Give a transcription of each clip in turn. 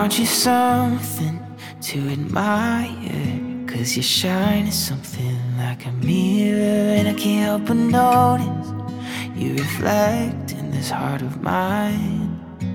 Aren't you something to admire? 'Cause your shine is something like a mirror, and I can't help but notice you reflect in this heart of mine.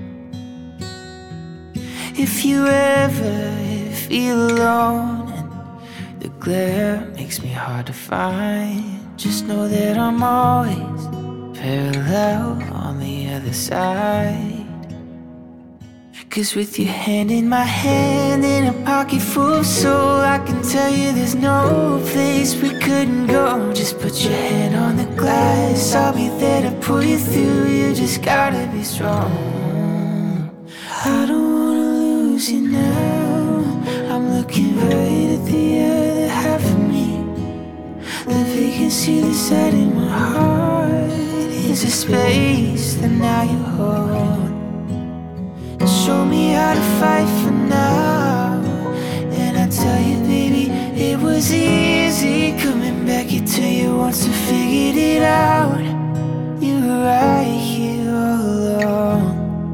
If you ever feel alone and the glare makes me hard to find, just know that I'm always parallel on the other side. 'Cause with your hand in my hand and a pocket full of soul, I can tell you there's no place we couldn't go. Just put your hand on the glass, I'll be there to pull you through. You just gotta be strong. I don't wanna lose you now. I'm looking right at the other half of me. The vacancy that's out in my heart is a space that now you hold. Show me how to fight for now, and I tell you, baby, it was easy coming back here to you once I figured it out. You were right here all along.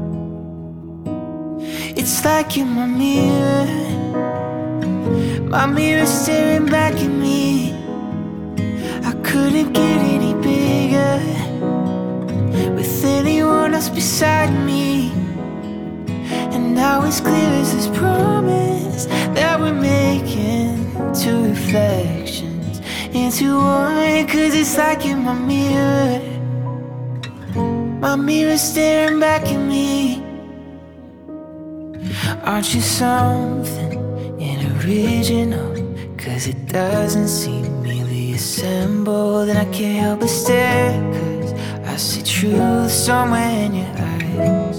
It's like you're my mirror staring back at me. I couldn't get any bigger with anyone else beside me. And now it's clear as this promise that we're making two reflections into one. 'Cause it's like in my mirror staring back at me. Aren't you something original? 'Cause it doesn't seem merely assembled, and I can't help but stare, 'cause I see truth somewhere in your eyes.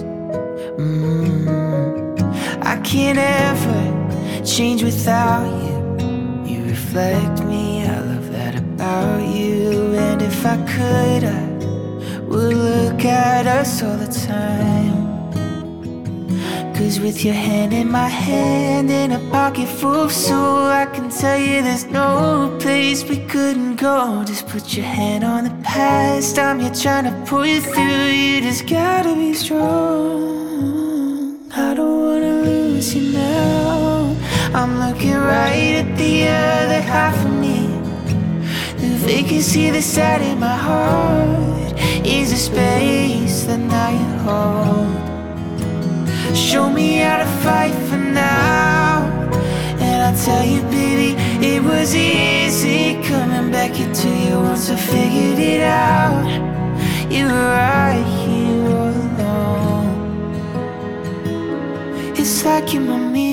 I can't ever change without you. You reflect me, I love that about you. And if I could, I would look at us all the time. 'Cause with your hand in my hand and a pocket full of soul, I can tell you there's no place we couldn't go. Just put your hand on the past, I'm here trying to pull you through. You just gotta be strong. I don't wanna lose you now. I'm looking right at the other half of me. The vacancy that's out in my heart is a space that now you hold. Show me how to fight for now, and I tell you, baby, it was easy coming back here to you once I figured it out. You were right here all along. It's like you're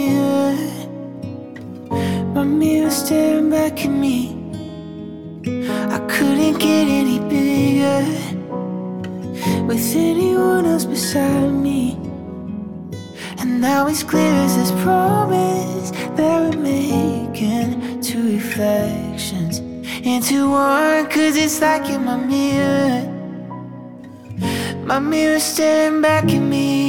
my mirror staring back at me. I couldn't get any bigger with anyone else beside me. And now it's clear as this promise that we're making two reflections into one. 'Cause it's like in my mirror staring back at me.